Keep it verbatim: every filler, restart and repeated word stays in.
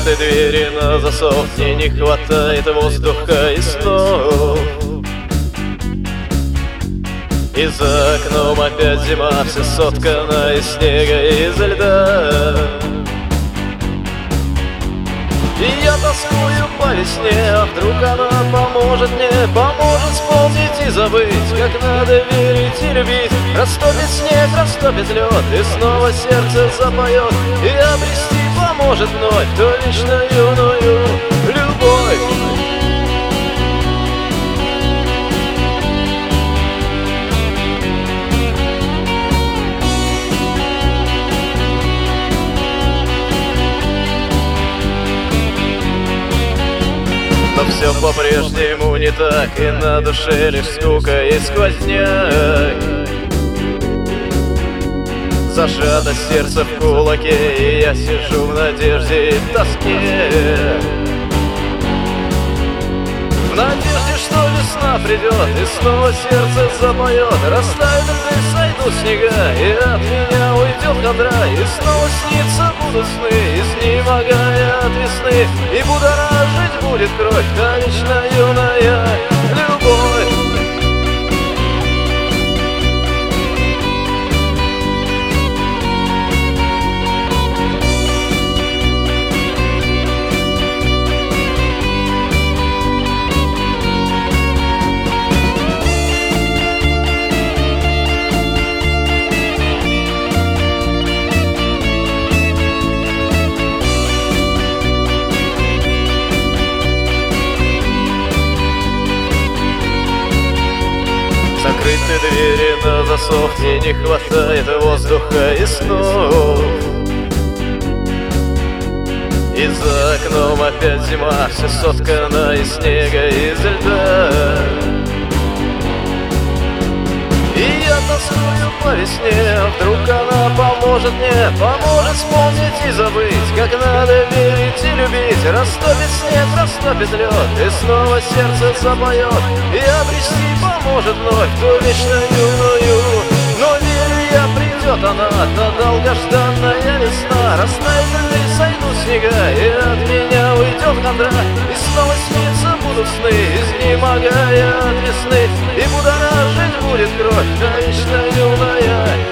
Закрыты двери на засов, мне не хватает воздуха и снов. И за окном опять зима, вся соткана из снега и из льда. И я тоскую по весне, а вдруг она поможет мне, поможет вспомнить и забыть, как надо верить и любить. Растопит снег, растопит лед, и снова сердце запоет, и обрести поможет вновь ту вечно юную любовь. Но все по-прежнему не так, и на душе лишь скука и сквозняк. Зажато сердце в кулаке, и я сижу в надежде и в тоске. В надежде, что весна придет, и снова сердце запоет. Растают и сойдут снега, и от меня уйдет хандра. И снова снится будут сны, изнемогая от весны. И будоражить будет кровь, та вечно юная любовь. Закрыты двери на засов, мне не хватает воздуха и снов. И за окном опять зима, все соткана из снега и из льда. И я тоскую по весне, а вдруг она поможет мне, поможет вспомнить и забыть, как надо верить и любить. Растопит снег, растопит лед, и снова сердце запоет, и обрести поможет вновь ту вечно юную. Но верю я, придет она, та долгожданная весна. Растает и сойдут снега, и от меня уйдет хандра. И снова снится будут сны, изнемогая от весны. И будоражить будет кровь, та вечно юная